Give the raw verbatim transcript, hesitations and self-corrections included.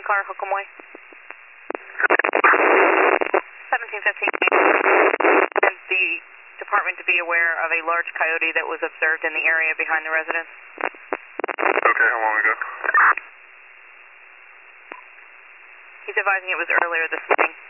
car, Hookham Way. seventeen fifteen. And the department to be aware of a large coyote that was observed in the area behind the residence. Okay, how long ago? He's advising it was earlier this morning.